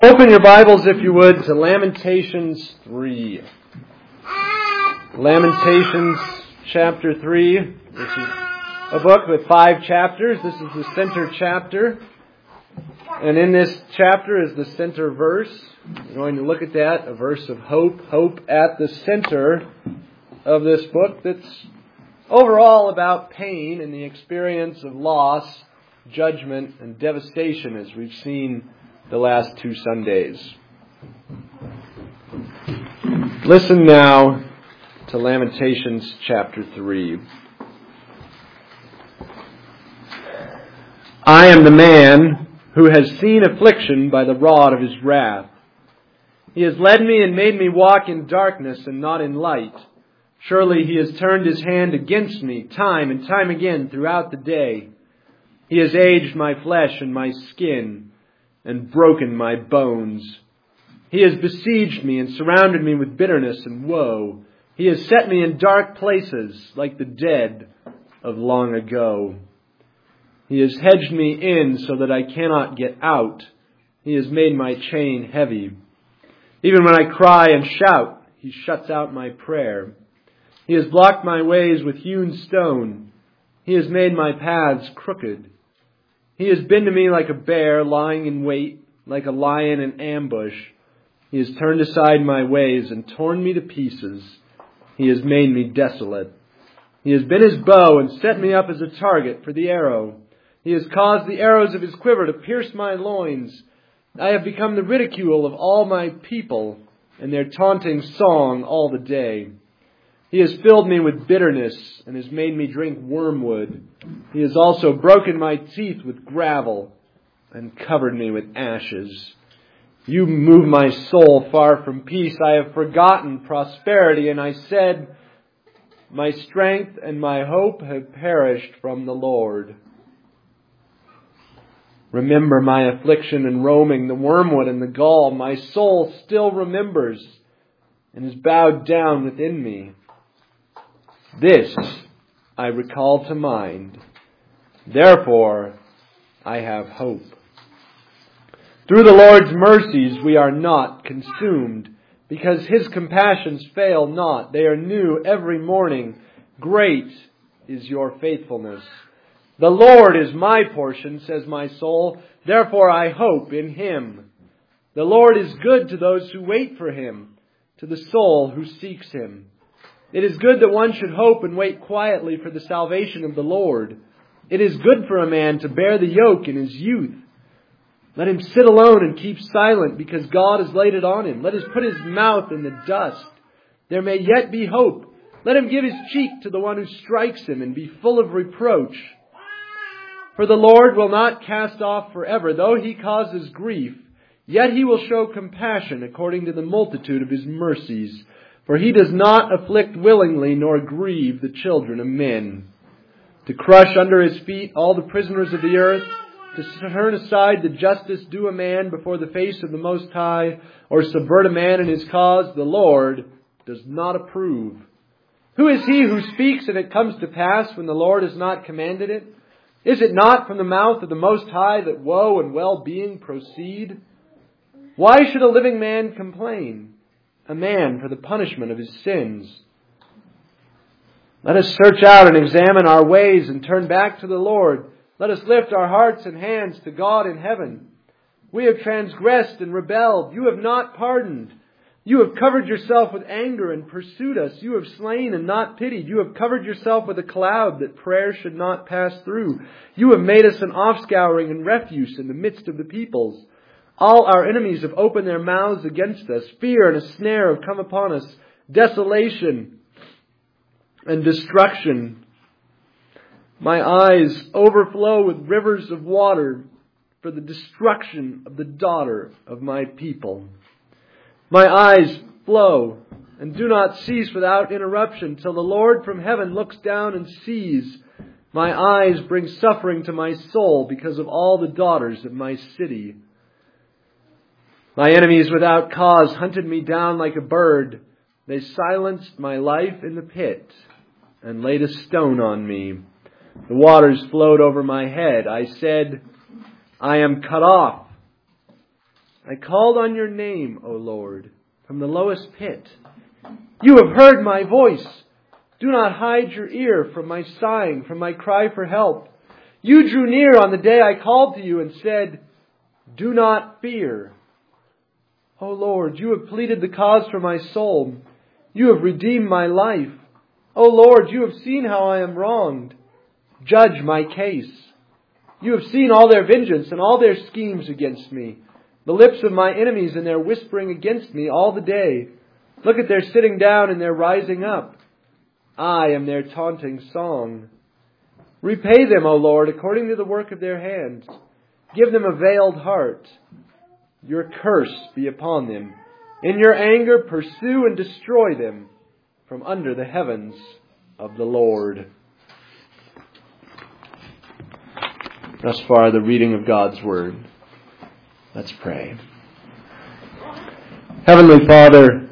Open your Bibles, if you would, to Lamentations 3. Lamentations chapter 3. This is a book with 5 chapters. This is the center chapter. And in this chapter is the center verse. We're going to look at that, a verse of hope. Hope at the center of this book that's overall about pain and the experience of loss, judgment, and devastation, as we've seen the last 2 Sundays. Listen now to Lamentations chapter 3. I am the man who has seen affliction by the rod of his wrath. He has led me and made me walk in darkness and not in light. Surely he has turned his hand against me time and time again throughout the day. He has aged my flesh and my skin and broken my bones. He has besieged me and surrounded me with bitterness and woe. He has set me in dark places like the dead of long ago. He has hedged me in so that I cannot get out. He has made my chain heavy. Even when I cry and shout, he shuts out my prayer. He has blocked my ways with hewn stone. He has made my paths crooked. He has been to me like a bear lying in wait, like a lion in ambush. He has turned aside my ways and torn me to pieces. He has made me desolate. He has been his bow and set me up as a target for the arrow. He has caused the arrows of his quiver to pierce my loins. I have become the ridicule of all my people and their taunting song all the day. He has filled me with bitterness and has made me drink wormwood. He has also broken my teeth with gravel and covered me with ashes. You move my soul far from peace. I have forgotten prosperity, and I said, my strength and my hope have perished from the Lord. Remember my affliction and roaming, the wormwood and the gall. My soul still remembers and is bowed down within me. This I recall to mind. Therefore, I have hope. Through the Lord's mercies we are not consumed, because His compassions fail not. They are new every morning. Great is your faithfulness. The Lord is my portion, says my soul. Therefore I hope in Him. The Lord is good to those who wait for Him, to the soul who seeks Him. It is good that one should hope and wait quietly for the salvation of the Lord. It is good for a man to bear the yoke in his youth. Let him sit alone and keep silent, because God has laid it on him. Let him put his mouth in the dust. There may yet be hope. Let him give his cheek to the one who strikes him and be full of reproach. For the Lord will not cast off forever, though He causes grief. Yet He will show compassion according to the multitude of His mercies. For He does not afflict willingly nor grieve the children of men. To crush under His feet all the prisoners of the earth, to turn aside the justice due a man before the face of the Most High, or subvert a man in his cause, the Lord does not approve. Who is he who speaks and it comes to pass when the Lord has not commanded it? Is it not from the mouth of the Most High that woe and well-being proceed? Why should a living man complain? A man for the punishment of his sins. Let us search out and examine our ways and turn back to the Lord. Let us lift our hearts and hands to God in heaven. We have transgressed and rebelled. You have not pardoned. You have covered yourself with anger and pursued us. You have slain and not pitied. You have covered yourself with a cloud that prayer should not pass through. You have made us an offscouring and refuse in the midst of the peoples. All our enemies have opened their mouths against us. Fear and a snare have come upon us. Desolation and destruction. My eyes overflow with rivers of water for the destruction of the daughter of my people. My eyes flow and do not cease without interruption till the Lord from heaven looks down and sees. My eyes bring suffering to my soul because of all the daughters of my city. My enemies without cause hunted me down like a bird. They silenced my life in the pit and laid a stone on me. The waters flowed over my head. I said, I am cut off. I called on your name, O Lord, from the lowest pit. You have heard my voice. Do not hide your ear from my sighing, from my cry for help. You drew near on the day I called to you and said, do not fear. O Lord, you have pleaded the cause for my soul. You have redeemed my life. O Lord, you have seen how I am wronged. Judge my case. You have seen all their vengeance and all their schemes against me. The lips of my enemies and their whispering against me all the day. Look at their sitting down and their rising up. I am their taunting song. Repay them, O Lord, according to the work of their hands. Give them a veiled heart. Your curse be upon them. In your anger pursue and destroy them from under the heavens of the Lord. Thus far, the reading of God's Word. Let's pray. Heavenly Father,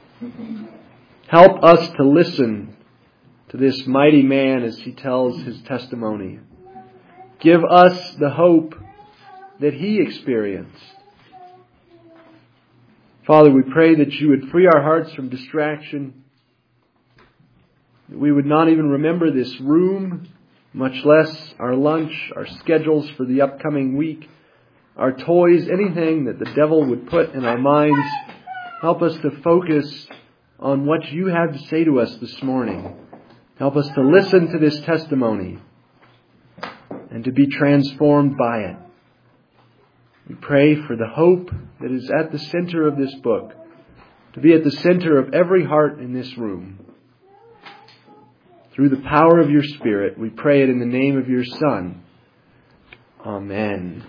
help us to listen to this mighty man as he tells his testimony. Give us the hope that he experienced. Father, we pray that you would free our hearts from distraction, that we would not even remember this room, much less our lunch, our schedules for the upcoming week, our toys, anything that the devil would put in our minds. Help us to focus on what you have to say to us this morning. Help us to listen to this testimony and to be transformed by it. We pray for the hope that is at the center of this book, to be at the center of every heart in this room. Through the power of your Spirit, we pray it in the name of your Son. Amen.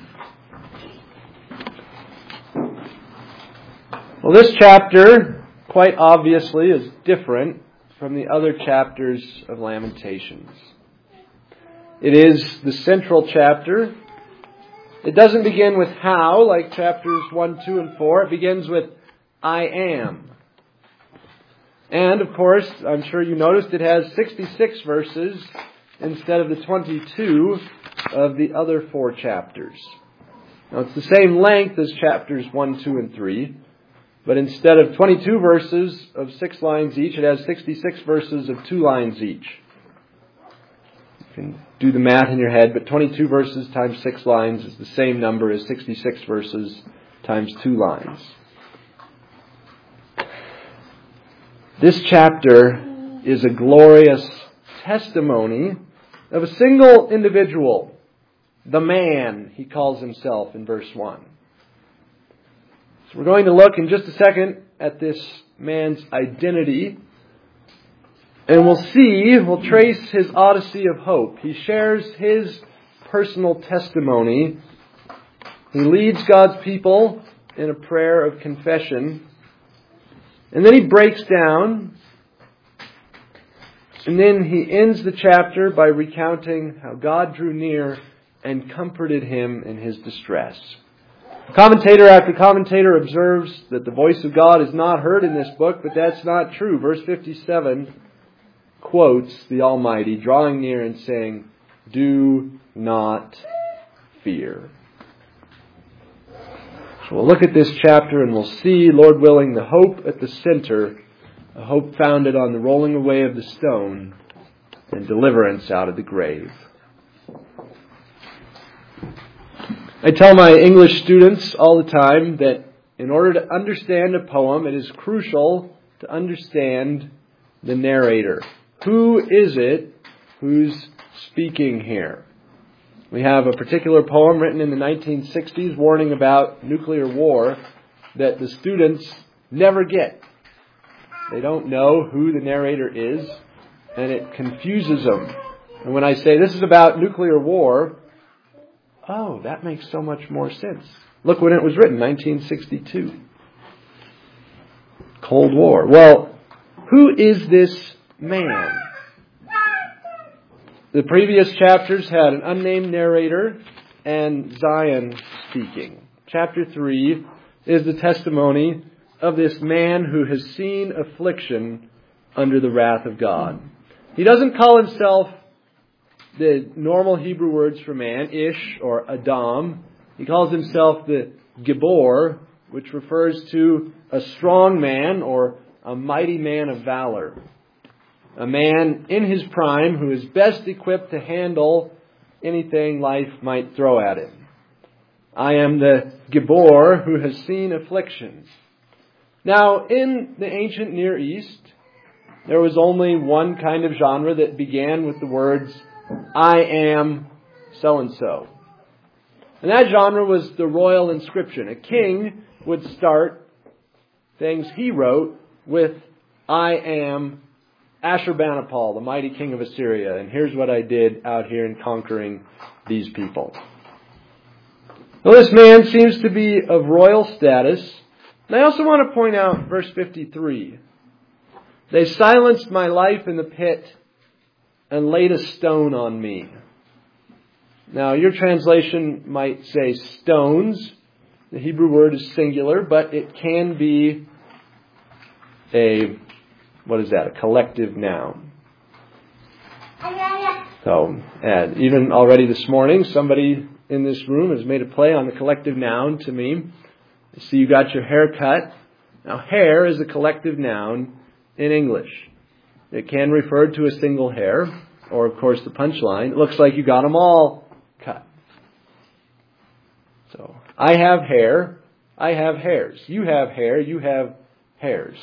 Well, this chapter, quite obviously, is different from the other chapters of Lamentations. It is the central chapter. It doesn't begin with how, like chapters 1, 2, and 4. It begins with I am. And, of course, I'm sure you noticed it has 66 verses instead of the 22 of the other 4 chapters. Now, it's the same length as chapters 1, 2, and 3. But instead of 22 verses of 6 lines each, it has 66 verses of 2 lines each. You can do the math in your head, but 22 verses times 6 lines is the same number as 66 verses times 2 lines. This chapter is a glorious testimony of a single individual, the man, he calls himself in verse 1. So we're going to look in just a second at this man's identity. And we'll trace his odyssey of hope. He shares his personal testimony. He leads God's people in a prayer of confession. And then he breaks down. And then he ends the chapter by recounting how God drew near and comforted him in his distress. Commentator after commentator observes that the voice of God is not heard in this book, but that's not true. Verse 57 quotes the Almighty, drawing near and saying, do not fear. So we'll look at this chapter and we'll see, Lord willing, the hope at the center, a hope founded on the rolling away of the stone and deliverance out of the grave. I tell my English students all the time that in order to understand a poem, it is crucial to understand the narrator. Who is it who's speaking here? We have a particular poem written in the 1960s warning about nuclear war that the students never get. They don't know who the narrator is, and it confuses them. And when I say this is about nuclear war, oh, that makes so much more sense. Look when it was written, 1962. Cold War. Well, who is this man? The previous chapters had an unnamed narrator and Zion speaking. Chapter 3 is the testimony of this man who has seen affliction under the wrath of God. He doesn't call himself the normal Hebrew words for man, Ish or Adam. He calls himself the Gibor, which refers to a strong man or a mighty man of valor. A man in his prime who is best equipped to handle anything life might throw at him. I am the Gibor who has seen afflictions. Now, in the ancient Near East, there was only one kind of genre that began with the words, I am so-and-so. And that genre was the royal inscription. A king would start things he wrote with, I am Ashurbanipal, the mighty king of Assyria, and here's what I did out here in conquering these people. Well, this man seems to be of royal status. And I also want to point out verse 53. They silenced my life in the pit and laid a stone on me. Now, your translation might say stones. The Hebrew word is singular, but it can be a collective noun. So, and even already this morning, somebody in this room has made a play on the collective noun to me. I see you got your hair cut. Now, hair is a collective noun in English. It can refer to a single hair, or of course the punchline. It looks like you got them all cut. So, I have hair. I have hairs. You have hair. You have hairs.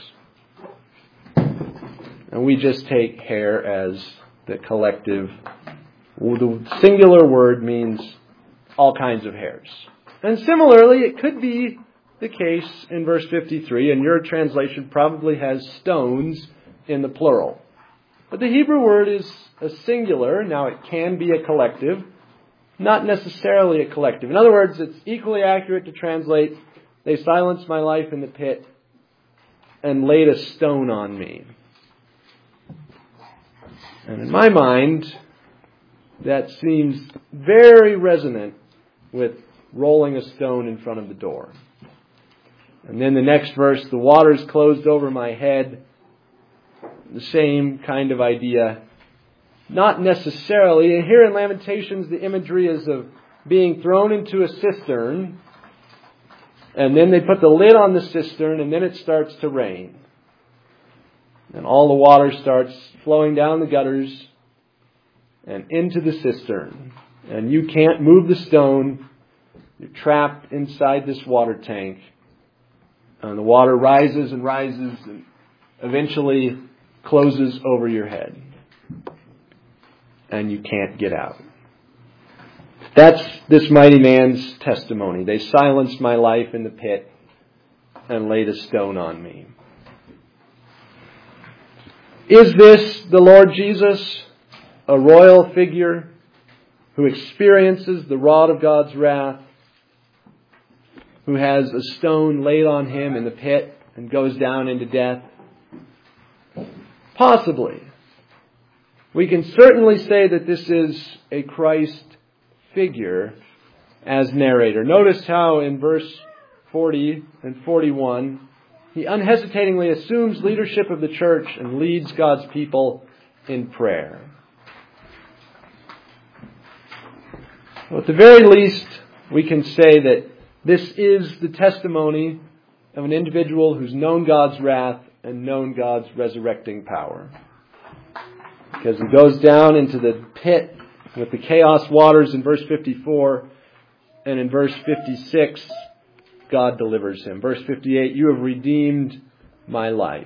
And we just take hair as the collective. The singular word means all kinds of hairs. And similarly, it could be the case in verse 53, and your translation probably has stones in the plural. But the Hebrew word is a singular. Now, it can be a collective, not necessarily a collective. In other words, it's equally accurate to translate, they silenced my life in the pit and laid a stone on me. And in my mind, that seems very resonant with rolling a stone in front of the door. And then the next verse, the waters closed over my head. The same kind of idea. Not necessarily. And here in Lamentations, the imagery is of being thrown into a cistern. And then they put the lid on the cistern, and then it starts to rain. And all the water starts flowing down the gutters and into the cistern. And you can't move the stone. You're trapped inside this water tank. And the water rises and rises and eventually closes over your head. And you can't get out. That's this mighty man's testimony. They silenced my life in the pit and laid a stone on me. Is this the Lord Jesus, a royal figure who experiences the rod of God's wrath, who has a stone laid on him in the pit and goes down into death? Possibly. We can certainly say that this is a Christ figure as narrator. Notice how in verse 40 and 41, he unhesitatingly assumes leadership of the church and leads God's people in prayer. Well, at the very least, we can say that this is the testimony of an individual who's known God's wrath and known God's resurrecting power. Because he goes down into the pit with the chaos waters in verse 54, and in verse 56, God delivers him. Verse 58, you have redeemed my life.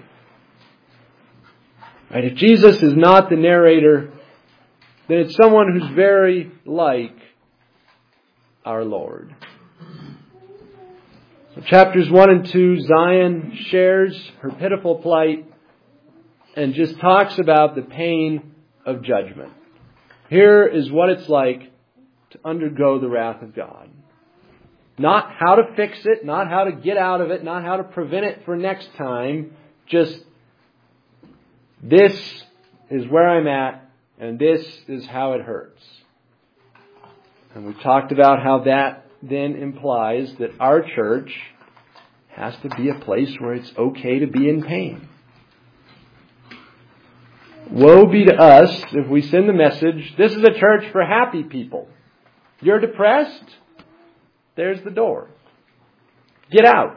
Right? If Jesus is not the narrator, then it's someone who's very like our Lord. So chapters 1 and 2, Zion shares her pitiful plight and just talks about the pain of judgment. Here is what it's like to undergo the wrath of God. Not how to fix it, not how to get out of it, not how to prevent it for next time. Just, this is where I'm at, and this is how it hurts. And we've talked about how that then implies that our church has to be a place where it's okay to be in pain. Woe be to us if we send the message, this is a church for happy people. You're depressed? There's the door. get out.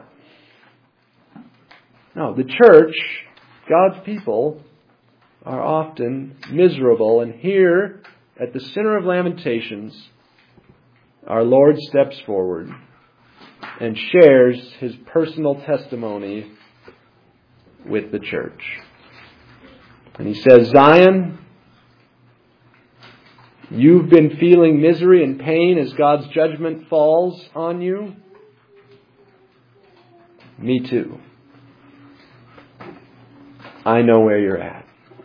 No, the church, God's people, are often miserable. And here, at the center of Lamentations, our Lord steps forward and shares His personal testimony with the church. And He says, Zion, you've been feeling misery and pain as God's judgment falls on you. Me too. I know where you're at.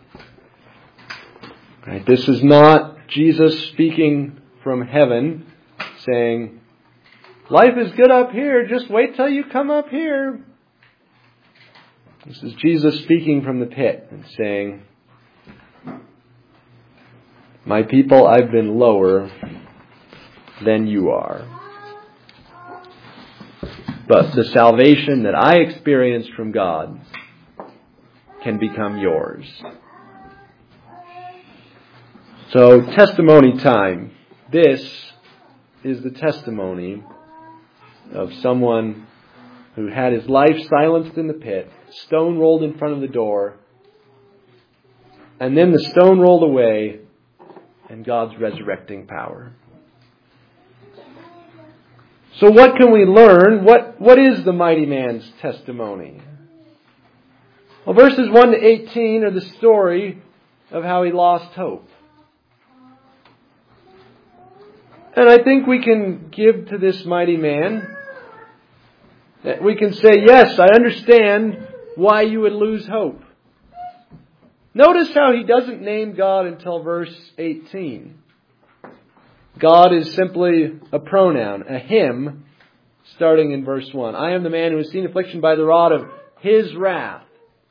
Right? This is not Jesus speaking from heaven saying, life is good up here, just wait till you come up here. This is Jesus speaking from the pit and saying, my people, I've been lower than you are. But the salvation that I experienced from God can become yours. So, testimony time. This is the testimony of someone who had his life silenced in the pit, stone rolled in front of the door, and then the stone rolled away, and God's resurrecting power. So what can we learn? What is the mighty man's testimony? Well, verses 1 to 18 are the story of how he lost hope. And I think we can give to this mighty man that we can say, yes, I understand why you would lose hope. Notice how he doesn't name God until verse 18. God is simply a pronoun, a him, starting in verse 1. I am the man who has seen affliction by the rod of His wrath.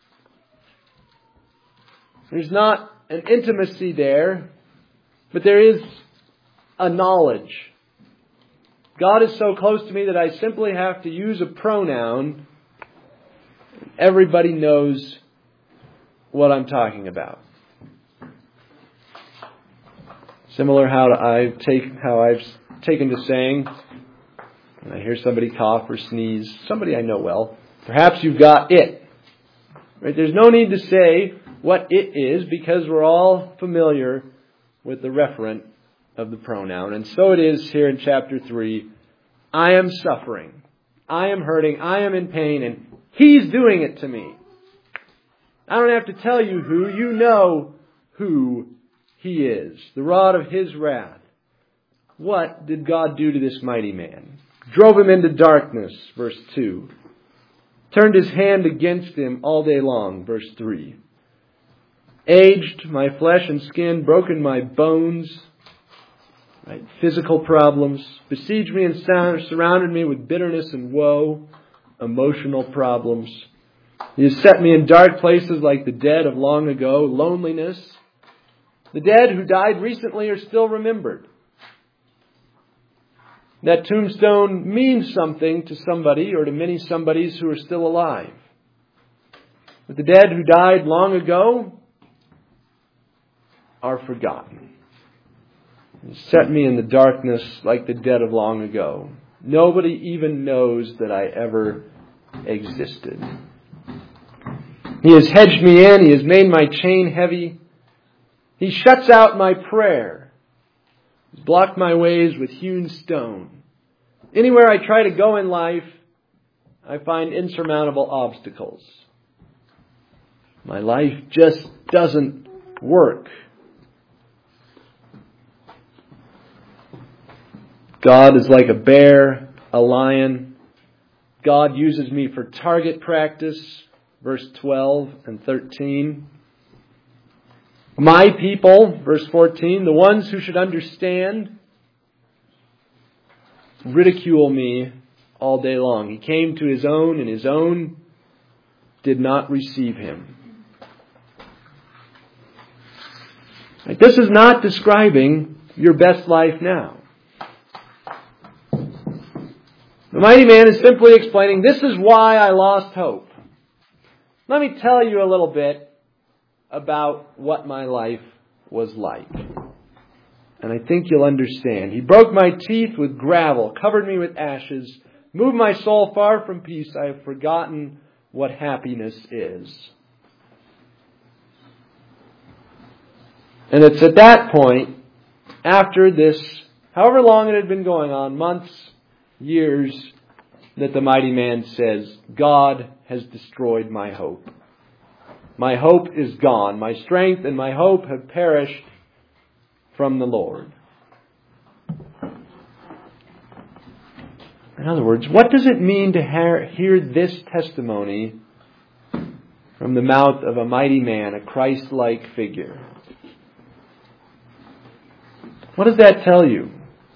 There's not an intimacy there, but there is a knowledge. God is so close to me that I simply have to use a pronoun. Everybody knows what I'm talking about. Similar how I've taken to saying, when I hear somebody cough or sneeze, somebody I know well, perhaps you've got it. Right? There's no need to say what it is because we're all familiar with the referent of the pronoun. And so it is here in chapter 3. I am suffering. I am hurting. I am in pain. And He's doing it to me. I don't have to tell you who. You know who He is. The rod of His wrath. What did God do to this mighty man? Drove him into darkness, verse 2. Turned His hand against him all day long, verse 3. Aged my flesh and skin, broken my bones. Right? Physical problems. Besieged me and surrounded me with bitterness and woe. Emotional problems. He has set me in dark places like the dead of long ago. Loneliness. The dead who died recently are still remembered. That tombstone means something to somebody or to many somebodies who are still alive. But the dead who died long ago are forgotten. He set me in the darkness like the dead of long ago. Nobody even knows that I ever existed. He has hedged me in. He has made my chain heavy. He shuts out my prayer. He's blocked my ways with hewn stone. Anywhere I try to go in life, I find insurmountable obstacles. My life just doesn't work. God is like a bear, a lion. God uses me for target practice, verse 12 and 13. My people, verse 14, the ones who should understand, ridicule me all day long. He came to His own, and His own did not receive Him. This is not describing your best life now. The mighty man is simply explaining, this is why I lost hope. Let me tell you a little bit about what my life was like. And I think you'll understand. He broke my teeth with gravel, covered me with ashes, Move my soul far from peace. I have forgotten what happiness is. And it's at that point, after this, however long it had been going on, months, years, that the mighty man says, God has destroyed my hope. My hope is gone. My strength and my hope have perished from the Lord. In other words, what does it mean to hear this testimony from the mouth of a mighty man, a Christ-like figure? What does that tell you?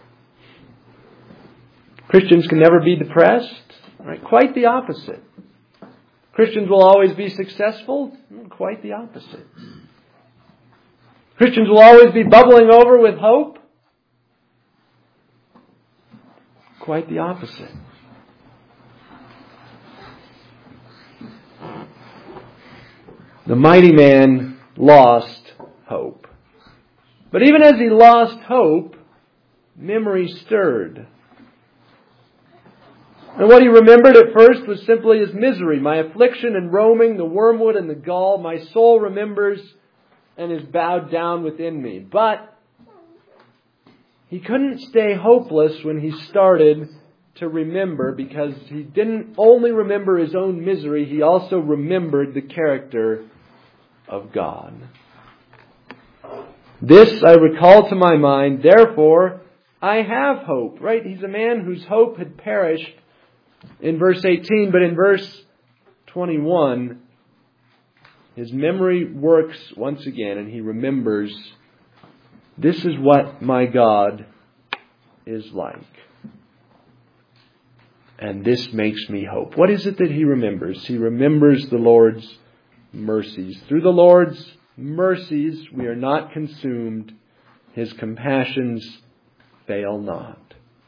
Christians can never be depressed? Right? Quite the opposite. Christians will always be successful? Quite the opposite. Christians will always be bubbling over with hope? Quite the opposite. The mighty man lost hope. But even as he lost hope, memory stirred. And what he remembered at first was simply his misery, my affliction and roaming, the wormwood and the gall. My soul remembers and is bowed down within me. But he couldn't stay hopeless when he started to remember, because he didn't only remember his own misery, he also remembered the character of God. This I recall to my mind, therefore I have hope. Right? He's a man whose hope had perished in verse 18, but in verse 21, his memory works once again and he remembers, this is what my God is like. And this makes me hope. What is it that he remembers? He remembers the Lord's mercies. Through the Lord's mercies we are not consumed. His compassions fail not.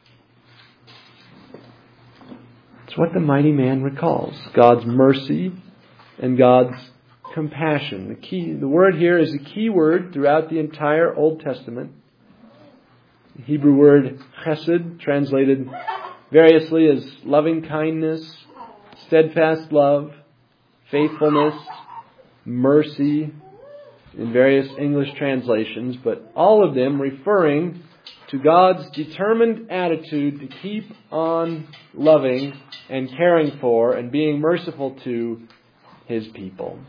It's what the mighty man recalls. God's mercy and God's compassion. The word here is a key word throughout the entire Old Testament. The Hebrew word chesed, translated variously as loving kindness, steadfast love, faithfulness, mercy, in various English translations, but all of them referring to God's determined attitude to keep on loving and caring for and being merciful to His people.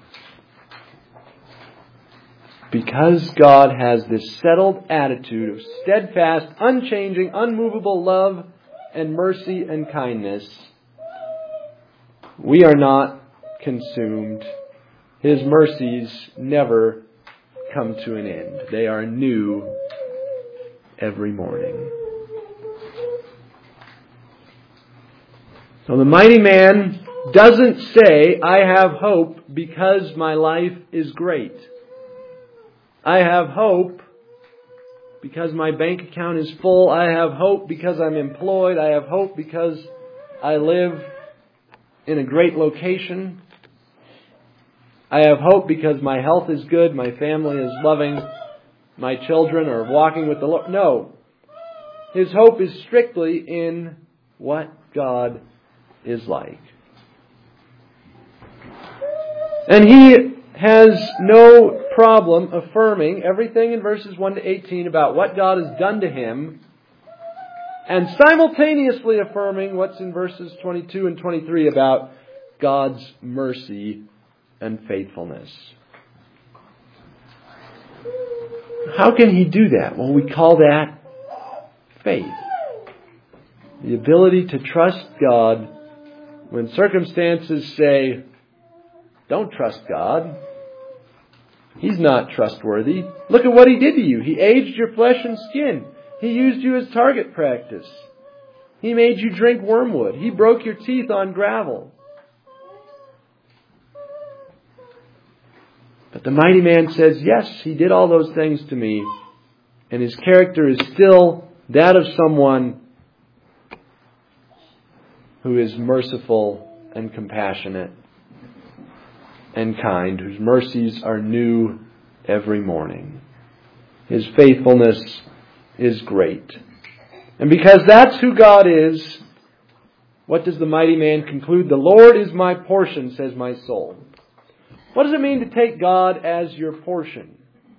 Because God has this settled attitude of steadfast, unchanging, unmovable love and mercy and kindness, we are not consumed. His mercies never come to an end. They are new every morning. So the mighty man doesn't say, I have hope because my life is great. I have hope because my bank account is full. I have hope because I'm employed. I have hope because I live in a great location. I have hope because my health is good, my family is loving, my children are walking with the Lord. No. His hope is strictly in what God is like. And he has no problem affirming everything in verses 1 to 18 about what God has done to him, and simultaneously affirming what's in verses 22 and 23 about God's mercy and faithfulness. How can he do that? Well, we call that faith. The ability to trust God when circumstances say, don't trust God. He's not trustworthy. Look at what He did to you. He aged your flesh and skin. He used you as target practice. He made you drink wormwood. He broke your teeth on gravel. But the mighty man says, yes, He did all those things to me. And His character is still that of someone who is merciful and compassionate and kind, whose mercies are new every morning. His faithfulness is great. And because that's who God is, What does the mighty man conclude? The Lord is my portion, says my soul. What does it mean to take God as your portion?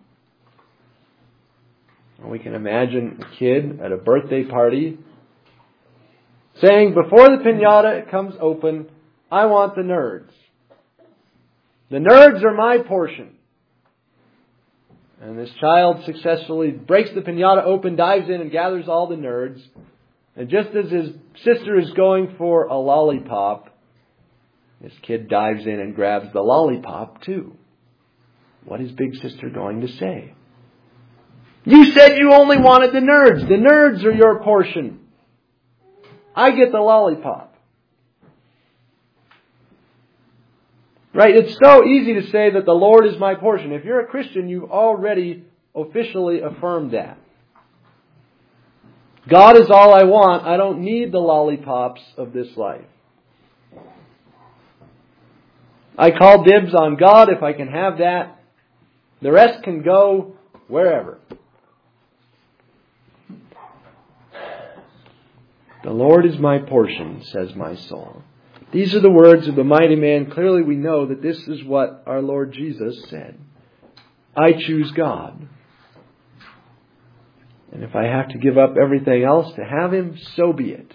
Well, we can imagine a kid at a birthday party saying, before the piñata comes open, I want the nerds. The nerds are my portion. And this child successfully breaks the piñata open, dives in and gathers all the nerds. And just as his sister is going for a lollipop, this kid dives in and grabs the lollipop too. What is big sister going to say? You said you only wanted the nerds. The nerds are your portion. I get the lollipop. Right? It's so easy to say that the Lord is my portion. If you're a Christian, you've already officially affirmed that. God is all I want. I don't need the lollipops of this life. I call dibs on God. If I can have that, the rest can go wherever. The Lord is my portion, says my soul. These are the words of the mighty man. Clearly we know that this is what our Lord Jesus said. I choose God. And if I have to give up everything else to have Him, so be it.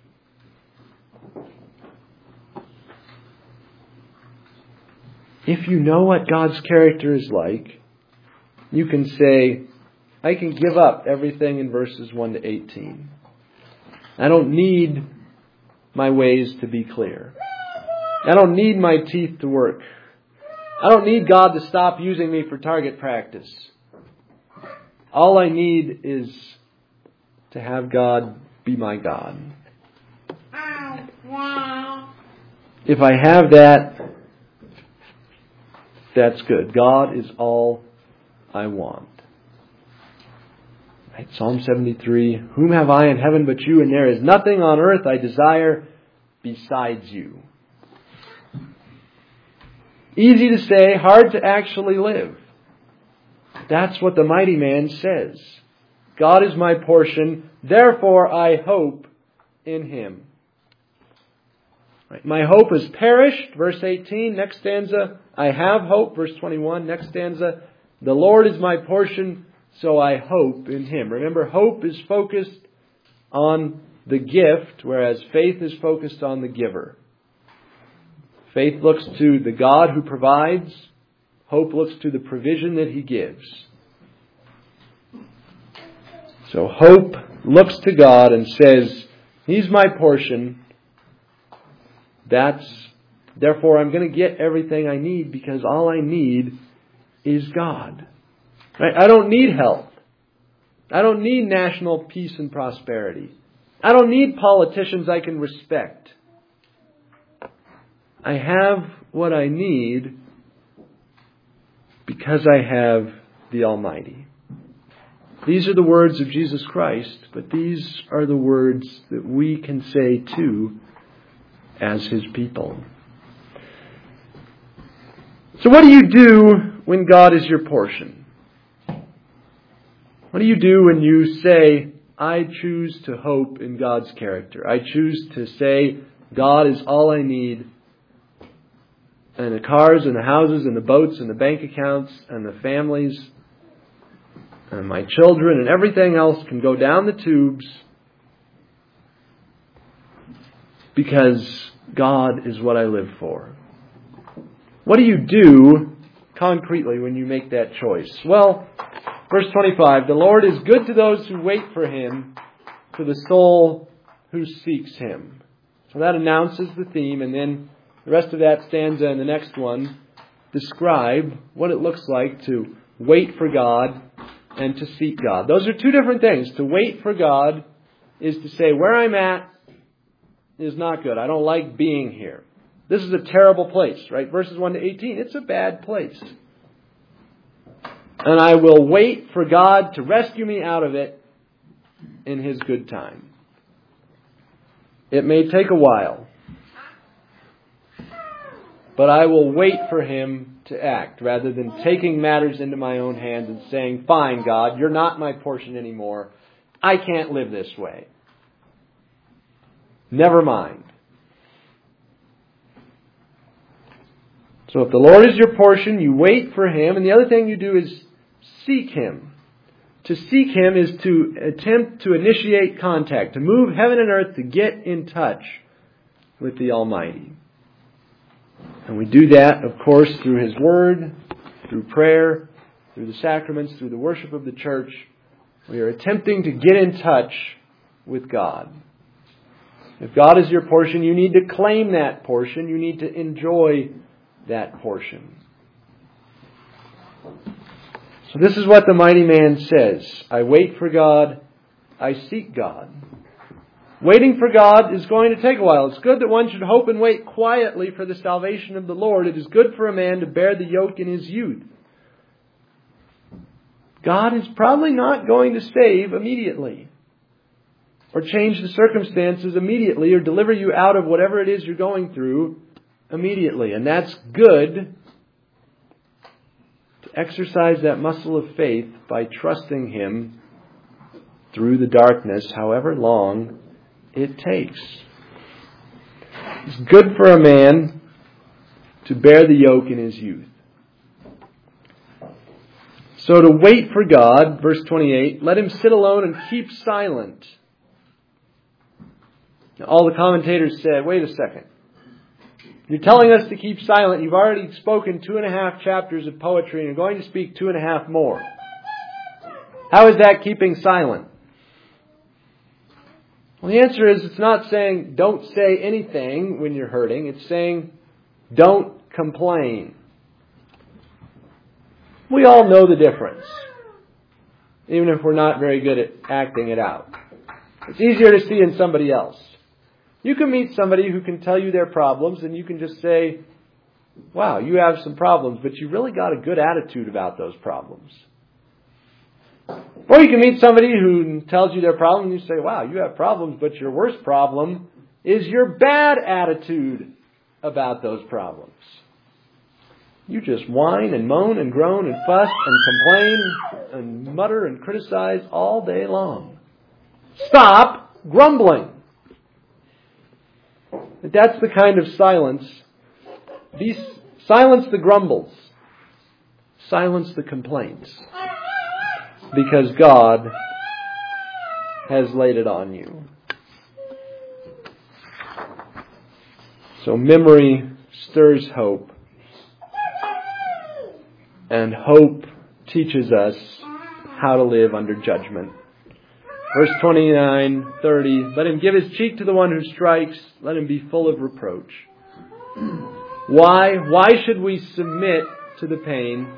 If you know what God's character is like, you can say, I can give up everything in verses 1 to 18. I don't need my ways to be clear. I don't need my teeth to work. I don't need God to stop using me for target practice. All I need is to have God be my God. If I have that, that's good. God is all I want. Right? Psalm 73, whom have I in heaven but you, and there is nothing on earth I desire besides you. Easy to say, hard to actually live. That's what the mighty man says. God is my portion, therefore I hope in Him. Right. My hope has perished, verse 18, next stanza. I have hope, verse 21, next stanza. The Lord is my portion, so I hope in Him. Remember, hope is focused on the gift, whereas faith is focused on the giver. Faith looks to the God who provides. Hope looks to the provision that He gives. So hope looks to God and says, He's my portion. Therefore I'm going to get everything I need because all I need is God. Right? I don't need health. I don't need national peace and prosperity. I don't need politicians I can respect. I have what I need because I have the Almighty. These are the words of Jesus Christ, but these are the words that we can say too as His people. So what do you do when God is your portion? What do you do when you say, I choose to hope in God's character? I choose to say, God is all I need. And the cars and the houses and the boats and the bank accounts and the families and my children and everything else can go down the tubes because God is what I live for. What do you do concretely when you make that choice? Well, verse 25, the Lord is good to those who wait for Him, to the soul who seeks Him. So that announces the theme, and then the rest of that stanza and the next one describe what it looks like to wait for God and to seek God. Those are two different things. To wait for God is to say, where I'm at is not good. I don't like being here. This is a terrible place, right? Verses 1 to 18, it's a bad place. And I will wait for God to rescue me out of it in His good time. It may take a while, but I will wait for Him to act rather than taking matters into my own hands and saying, fine, God, you're not my portion anymore. I can't live this way. Never mind. So if the Lord is your portion, you wait for Him. And the other thing you do is seek Him. To seek Him is to attempt to initiate contact, to move heaven and earth to get in touch with the Almighty. And we do that, of course, through His Word, through prayer, through the sacraments, through the worship of the church. We are attempting to get in touch with God. If God is your portion, you need to claim that portion. You need to enjoy that portion. So this is what the mighty man says. I wait for God. I seek God. Waiting for God is going to take a while. It's good that one should hope and wait quietly for the salvation of the Lord. It is good for a man to bear the yoke in his youth. God is probably not going to save immediately, or change the circumstances immediately, or deliver you out of whatever it is you're going through immediately. And that's good, to exercise that muscle of faith by trusting Him through the darkness, however long it takes. It's good for a man to bear the yoke in his youth. So to wait for God, verse 28, let him sit alone and keep silent. Now, all the commentators said, wait a second. You're telling us to keep silent. You've already spoken 2.5 chapters of poetry and you're going to speak 2.5 more. How is that keeping silent? Well, the answer is it's not saying don't say anything when you're hurting. It's saying don't complain. We all know the difference, even if we're not very good at acting it out. It's easier to see in somebody else. You can meet somebody who can tell you their problems and you can just say, wow, you have some problems, but you really got a good attitude about those problems. Or you can meet somebody who tells you their problem and you say, wow, you have problems, but your worst problem is your bad attitude about those problems. You just whine and moan and groan and fuss and complain and mutter and criticize all day long. Stop grumbling. That's the kind of silence. Silence the grumbles. Silence the complaints. Because God has laid it on you. So memory stirs hope. And hope teaches us how to live under judgment. Verse 29, 30, let him give his cheek to the one who strikes. Let him be full of reproach. Why? Why should we submit to the pain?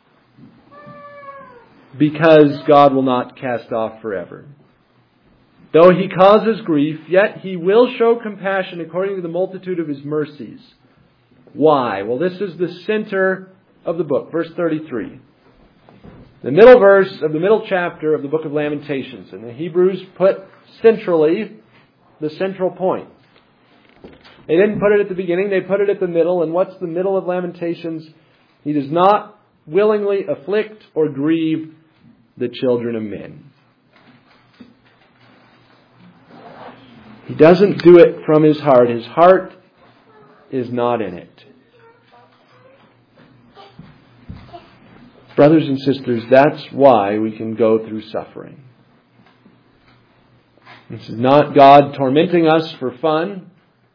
Because God will not cast off forever. Though He causes grief, yet He will show compassion according to the multitude of His mercies. Why? Well, this is the center of the book, verse 33. The middle verse of the middle chapter of the book of Lamentations. And the Hebrews put centrally the central point. They didn't put it at the beginning, they put it at the middle. And what's the middle of Lamentations? He does not willingly afflict or grieve the children of men. He doesn't do it from his heart. His heart is not in it. Brothers and sisters, that's why we can go through suffering. This is not God tormenting us for fun.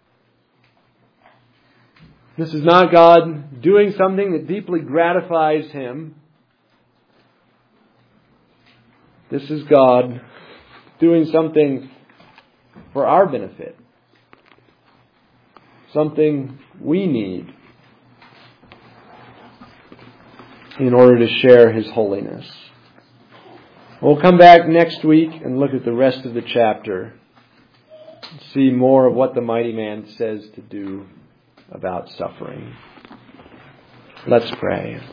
This is not God doing something that deeply gratifies Him. This is God doing something for our benefit. Something we need in order to share His holiness. We'll come back next week and look at the rest of the chapter. See more of what the mighty man says to do about suffering. Let's pray.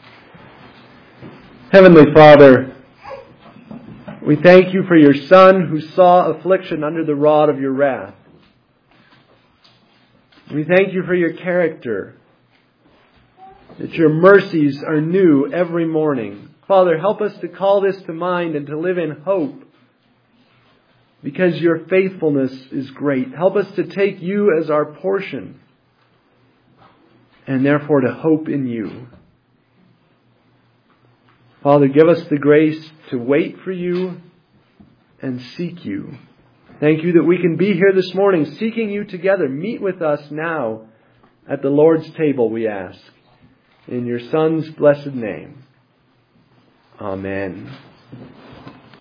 Heavenly Father, we thank You for Your Son who saw affliction under the rod of Your wrath. We thank You for Your character, that Your mercies are new every morning. Father, help us to call this to mind and to live in hope, because Your faithfulness is great. Help us to take You as our portion. and therefore to hope in you. Father, give us the grace to wait for you and seek you. Thank you that we can be here this morning seeking you together. Meet with us now at the Lord's table, we ask. In your Son's blessed name. Amen.